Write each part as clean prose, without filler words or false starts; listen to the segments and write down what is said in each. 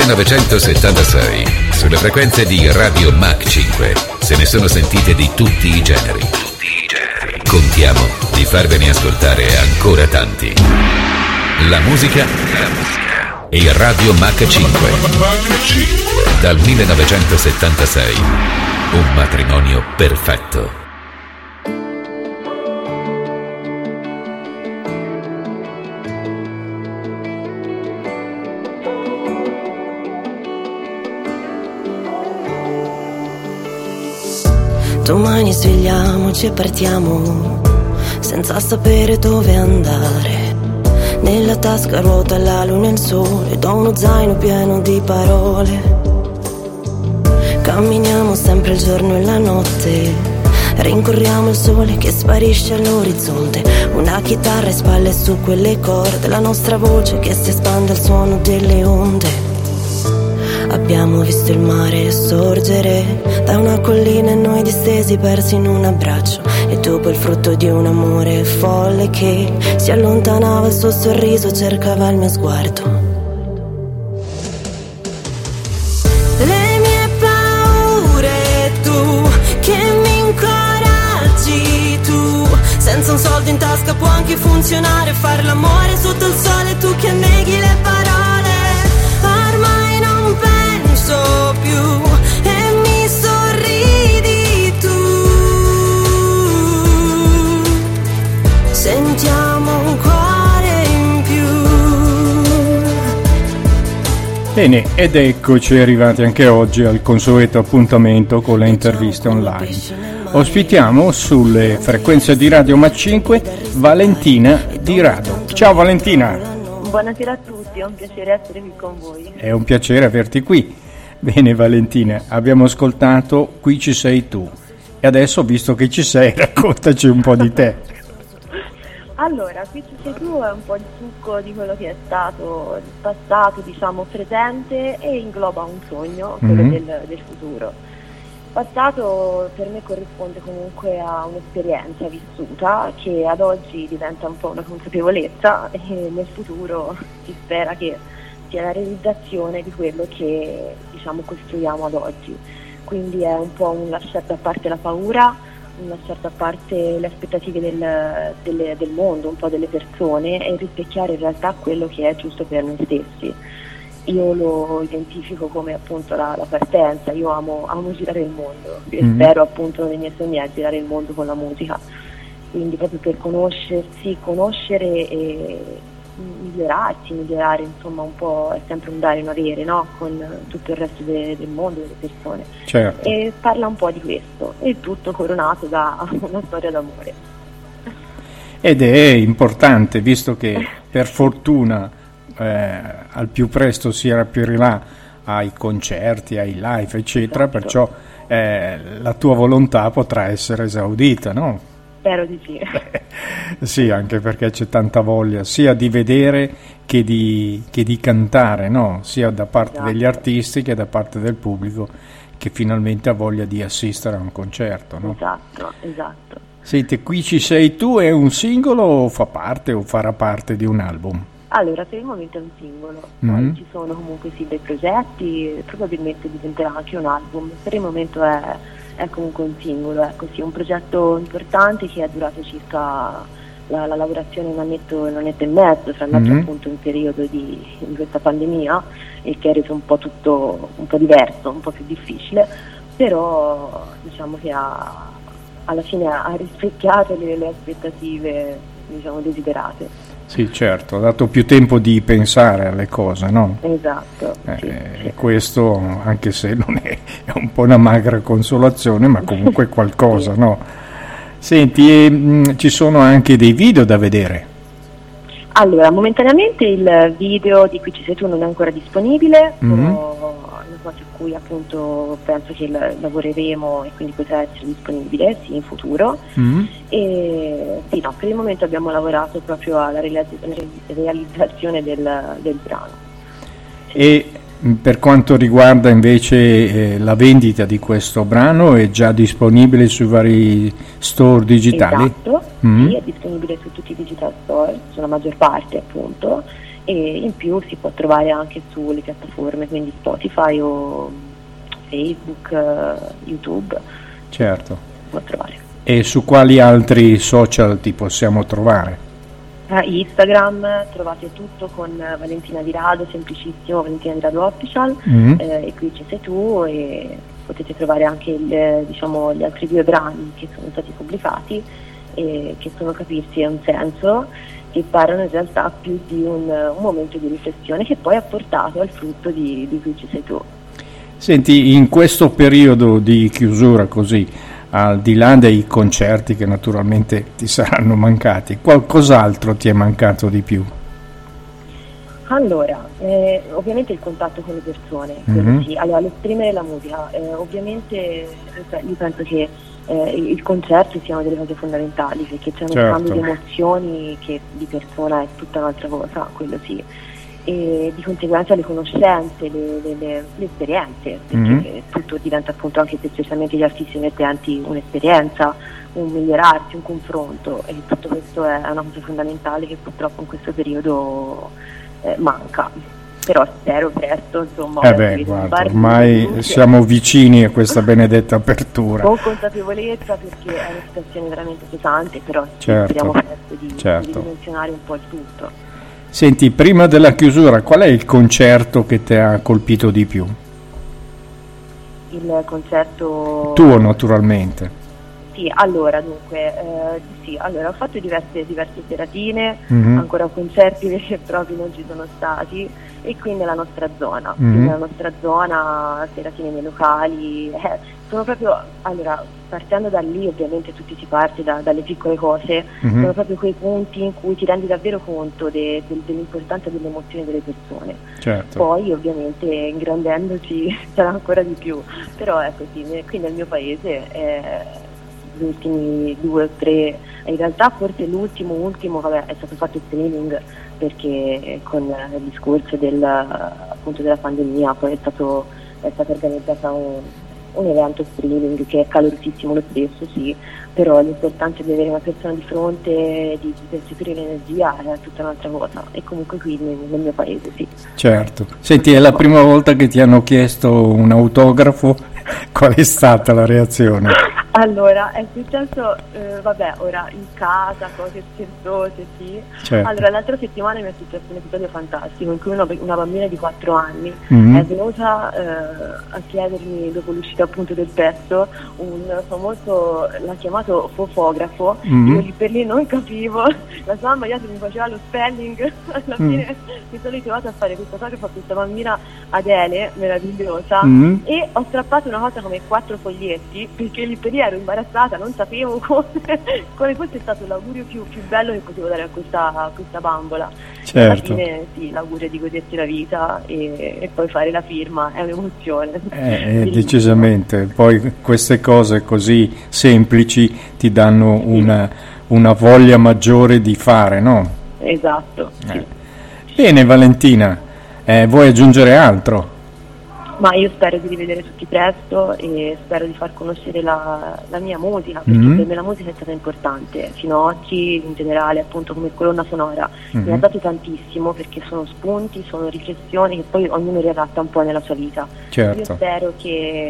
1976, sulle frequenze di Radio Mach 5, se ne sono sentite di tutti i generi. Contiamo di farvene ascoltare ancora tanti. La musica e Radio Mach 5. Dal 1976, un matrimonio perfetto. Domani svegliamoci e partiamo, senza sapere dove andare. Nella tasca ruota la luna e il sole, do uno zaino pieno di parole. Camminiamo sempre il giorno e la notte, rincorriamo il sole che sparisce all'orizzonte. Una chitarra e spalle su quelle corde, la nostra voce che si espande al suono delle onde. Abbiamo visto il mare sorgere da una collina e noi distesi persi in un abbraccio. E dopo il frutto di un amore folle che si allontanava, il suo sorriso cercava il mio sguardo. Le mie paure, tu che mi incoraggi, tu senza un soldo in tasca può anche funzionare. Far l'amore sotto il sole, tu che neghi le parole. Ormai non penso più e mi sorridi tu. Sentiamo un cuore in più. Bene, ed eccoci arrivati anche oggi al consueto appuntamento con le interviste online. Ospitiamo sulle frequenze di Radio Mach 5 Valentina Di Rado. Ciao Valentina. Buonasera a tutti, è un piacere essere qui con voi. È un piacere averti qui. Bene Valentina, abbiamo ascoltato Qui ci sei tu e adesso, visto che ci sei, raccontaci un po' di te. Allora, Qui ci sei tu è un po' il succo di quello che è stato il passato, diciamo, presente, e ingloba un sogno, quello del futuro. Il passato per me corrisponde comunque a un'esperienza vissuta che ad oggi diventa un po' una consapevolezza, e nel futuro si spera che sia la realizzazione di quello che, diciamo, costruiamo ad oggi. Quindi è un po' un lasciare da parte la paura, un lasciare da parte le aspettative del mondo, un po' delle persone, e rispecchiare in realtà quello che è giusto per noi stessi. Io lo identifico come appunto la partenza. Io amo girare il mondo e spero appunto nei miei sogni a girare il mondo con la musica, quindi proprio per conoscere e migliorare, insomma, un po' è sempre un dare e un avere, no? Con tutto il resto del mondo, delle persone. Certo. E parla un po' di questo, e tutto coronato da una storia d'amore. Ed è importante, visto che per fortuna al più presto si aprirà ai concerti, ai live, eccetera, esatto. Perciò la tua volontà potrà essere esaudita, no? Spero di sì. Sì, anche perché c'è tanta voglia sia di vedere che di cantare, no? Sia da parte degli artisti che da parte del pubblico che finalmente ha voglia di assistere a un concerto, no? Esatto. Senti, Qui ci sei tu è un singolo o fa parte o farà parte di un album? Allora, per il momento è un singolo, poi ci sono comunque sì dei progetti, probabilmente diventerà anche un album. Per il momento è comunque un singolo, ecco, sì, un progetto importante che è durato circa la lavorazione un annetto e mezzo, tra l'altro appunto in periodo di questa pandemia, e che ha reso un po' tutto un po' diverso, un po' più difficile, però diciamo che alla fine ha rispecchiato le aspettative, diciamo, desiderate. Sì, certo, ha dato più tempo di pensare alle cose, no? Esatto. Sì. Questo, anche se non è un po' una magra consolazione, ma comunque qualcosa, sì. No? Senti, ci sono anche dei video da vedere? Allora, momentaneamente il video di Qui ci sei tu non è ancora disponibile, una cosa su cui appunto penso che lavoreremo e quindi potrà essere disponibile sì in futuro. E sì, no, per il momento abbiamo lavorato proprio alla realizzazione del brano. Sì. E per quanto riguarda invece la vendita di questo brano, è già disponibile sui vari store digitali? Esatto, sì, è disponibile su tutti i digital store, sulla maggior parte appunto, e in più si può trovare anche sulle piattaforme, quindi Spotify o Facebook, YouTube. Certo. Si può trovare. E su quali altri social ti possiamo trovare? Instagram trovate tutto con Valentina Di Rado, semplicissimo, Valentina Di Rado Official, e qui ci sei tu, e potete trovare anche gli altri 2 brani che sono stati pubblicati e che sono Capirsi e Un senso, che parlano in realtà più di un momento di riflessione che poi ha portato al frutto di Qui ci sei tu. Senti, in questo periodo di chiusura così, al di là dei concerti che naturalmente ti saranno mancati, qualcos'altro ti è mancato di più? Allora, ovviamente il contatto con le persone, quello sì. Allora, l'esprimere la musica, ovviamente io penso che il concerto siano delle cose fondamentali, perché c'è uno scambio di emozioni che di persona è tutta un'altra cosa, quello sì. E di conseguenza le conoscenze, le esperienze, perché tutto diventa appunto, anche specialmente gli artisti emergenti, un'esperienza, un migliorarsi, un confronto, e tutto questo è una cosa fondamentale che purtroppo in questo periodo manca. Però spero presto, insomma, guarda, ormai siamo vicini a questa benedetta apertura. Con consapevolezza, perché è una situazione veramente pesante, però speriamo presto di ridimensionare un po' il tutto. Senti, prima della chiusura, qual è il concerto che ti ha colpito di più? Il concerto tuo, naturalmente. Sì, allora, dunque, ho fatto diverse seratine, ancora concerti veri e propri non ci sono stati, e qui nella nostra zona, seratine nei locali, sono proprio, allora, partendo da lì ovviamente tutti si parte dalle piccole cose, sono proprio quei punti in cui ti rendi davvero conto dell'importanza delle emozioni delle persone. Certo. Poi ovviamente ingrandendoci sarà ancora di più, però è così, qui nel mio paese gli ultimi 2 o 3, in realtà forse l'ultimo è stato fatto il streaming, perché con il discorso appunto della pandemia poi è stato organizzato un evento streaming che è calorosissimo lo stesso, sì, però l'importanza di avere una persona di fronte, di percepire l'energia, è tutta un'altra cosa, e comunque qui nel mio paese sì. Certo. Senti, è la prima volta che ti hanno chiesto un autografo, qual è stata la reazione? Allora, è successo, ora in casa, cose scherzose, sì. Certo. Allora, l'altra settimana mi è successo un episodio fantastico in cui una bambina di 4 anni è venuta a chiedermi, dopo l'uscita appunto del pezzo, un famoso, l'ha chiamato fotografo, io lì per lì non capivo, la sua mamma mi faceva lo spelling, alla fine mi sono ritrovata a fare questo fotografo a questa bambina Adele, meravigliosa, e ho strappato una cosa come 4 foglietti, perché lì per lì ero imbarazzata, non sapevo come fosse stato l'augurio più bello che potevo dare a questa bambola. Certo. Alla fine sì, l'augurio di godersi la vita e poi fare la firma è un'emozione. Decisamente, poi queste cose così semplici ti danno una voglia maggiore di fare, no? Esatto. Sì. Bene Valentina, vuoi aggiungere altro? Ma io spero di rivedere tutti presto e spero di far conoscere la mia musica, perché per me la musica è stata importante fino ad oggi, in generale, appunto come colonna sonora. Mi ha dato tantissimo, perché sono spunti, sono riflessioni che poi ognuno riadatta un po' nella sua vita. Certo. Io spero che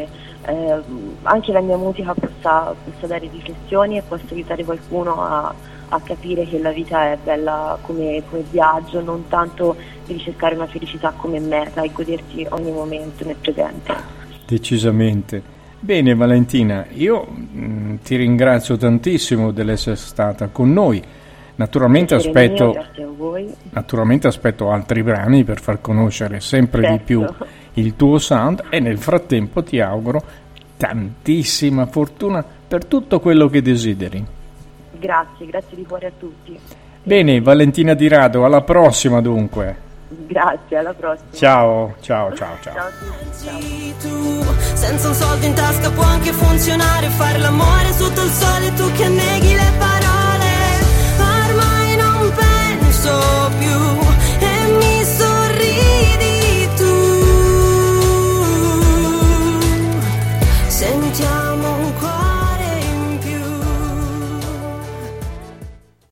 anche la mia musica possa dare riflessioni e possa aiutare qualcuno a capire che la vita è bella come viaggio, non tanto di cercare una felicità come meta e godersi ogni momento nel presente. Decisamente. Bene Valentina, io ti ringrazio tantissimo dell'essere stata con noi. Naturalmente aspetto altri brani per far conoscere sempre di più il tuo sound, e nel frattempo ti auguro tantissima fortuna per tutto quello che desideri. Grazie di cuore a tutti. Bene, Valentina Di Rado, alla prossima dunque. Grazie, alla prossima. Ciao. Ciao a tutti. Ciao. Senza un soldo in tasca può anche funzionare, fare l'amore sotto il sole, tu che neghi le parole.